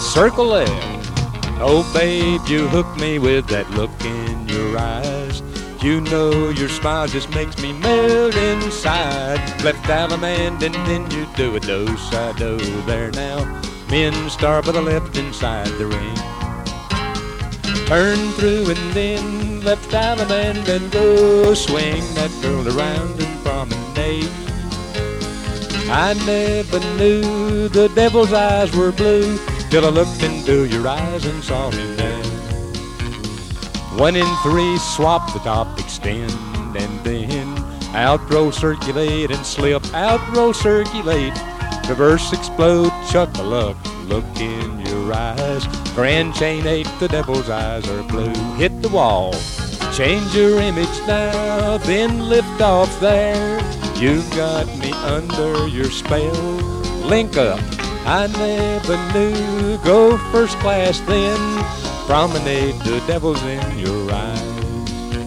circle left. Oh babe, you hook me with that look in your eyes. You know your smile just makes me melt inside. Left Allemande and then you do a do-si-do. There now, men star but I left inside the ring. Turn through and then left Allemande and go swing that girl around and promenade. I never knew the devil's eyes were blue till I looked into your eyes and saw him there. 1 in 3, swap the top, extend, and then out roll, circulate, and slip. Out roll, circulate, reverse, explode, chuck-a-luck. Look in your eyes, grand chain 8, the devil's eyes are blue. Hit the wall, change your image now, then lift off there. You've got me under your spell. Link up, I never knew. Go first class then. Promenade, the devil's in your eyes.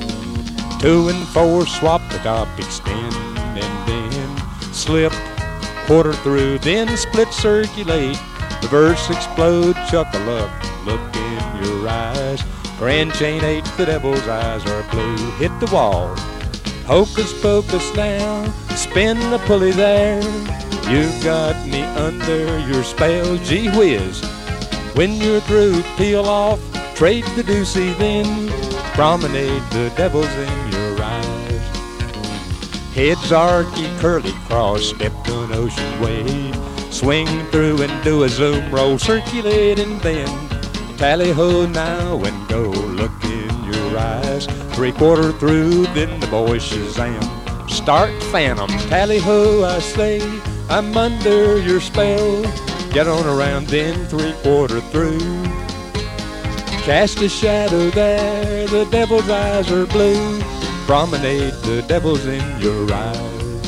2 and 4, swap the top, extend, and then slip, quarter through, then split, circulate, reverse, explode, chuck-a-luck. Look in your eyes, grand chain 8, the devil's eyes are blue. Hit the wall, hocus pocus now, spin the pulley there. You've got me under your spell, gee whiz. When you're through, peel off, trade the deucey then. Promenade, the devil's in your eyes. Heads archy, curly cross, step to an ocean wave. Swing through and do a zoom, roll, circulate, and then tally-ho now and go. Look in your eyes, 3/4 through, then the boy Shazam. Start phantom, tally-ho, I say, I'm under your spell. Get on around, then 3/4 through. Cast a shadow there, the devil's eyes are blue. Promenade, the devil's in your eyes.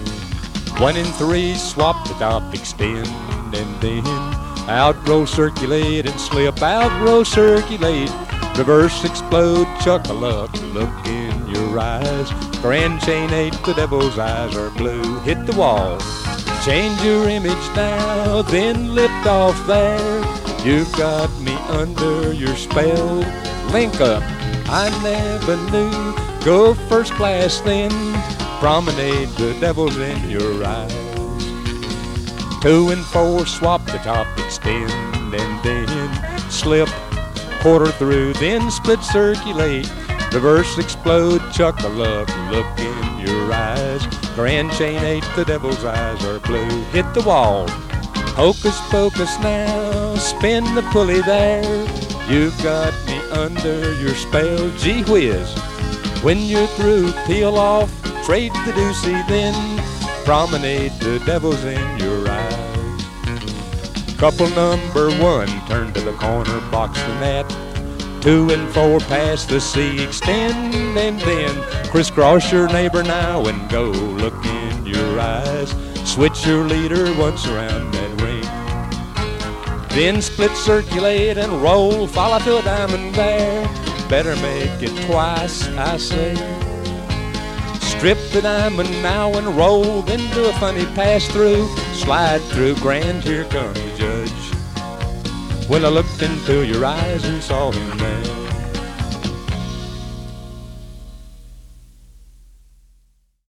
1 in 3, swap the top, extend, and then out roll, circulate, and slip. Out roll, circulate, reverse, explode, chuck-a-luck. Look in your eyes, grand chain 8, the devil's eyes are blue. Hit the wall, change your image now, then lift off there. You've got me under your spell. Link up, I never knew. Go first class then. Promenade, the devil's in your eyes. 2 and 4, swap the top, extend, and then slip, quarter through, then split, circulate, reverse, explode, chuck-a-luck. Look in your eyes, grand chain 8, the devil's eyes are blue. Hit the wall, hocus pocus now, spin the pulley there. You've got me under your spell, gee whiz. When you're through, peel off, trade the deucey then. Promenade, the devil's in your eyes. Couple number 1, turn to the corner, box the net. 2 and 4, pass the sea, extend, and then crisscross your neighbor now and go. Look in your eyes, switch your leader once around that ring. Then split, circulate, and roll, follow to a diamond there. Better make it twice, I say. Strip the diamond now and roll, then do a funny pass-through. Slide through, grand, here comes the judge. When I looked into your eyes and saw him there.